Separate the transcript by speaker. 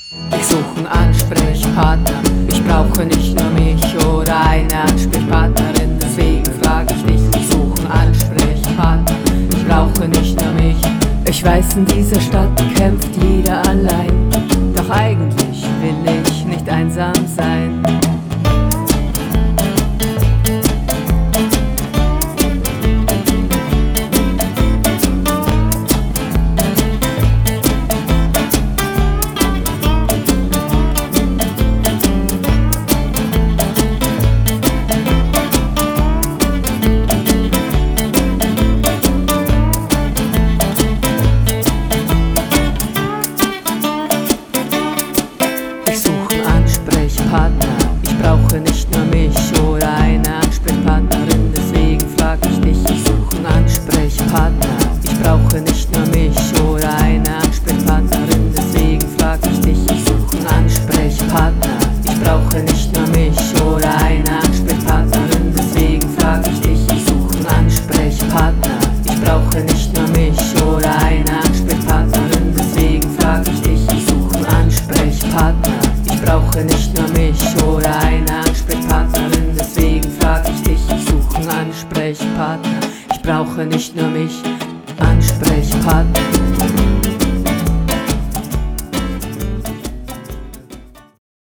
Speaker 1: Ich suche einen Ansprechpartner, ich brauche nicht nur mich oder eine Ansprechpartnerin, deswegen frage ich dich. Ich suche einen Ansprechpartner, ich brauche nicht nur mich. Ich weiß, in dieser Stadt kämpft jeder allein, doch eigentlich will ich nicht einsam sein. Ich suche einen Ansprechpartner, ich brauche nicht nur mich oder eine Ansprechpartnerin, deswegen frage ich dich. Ich suche einen Ansprechpartner, ich brauche nicht nur mich oder eine Ansprechpartnerin, deswegen frage ich dich. Ich suche einen Ansprechpartner, ich brauche nicht nur mich oder eine Ansprechpartnerin, deswegen frage ich dich. Ich suche einen Ansprechpartner, ich brauche nicht nur mich oder eine Ansprechpartnerin, deswegen frage ich dich. Ich suche einen Ansprechpartner, ich brauche nicht nur mich oder eine Ansprechpartnerin, deswegen frage ich dich. Ich suche einen Ansprechpartner, ich brauche nicht nur mich, Ansprechpartner.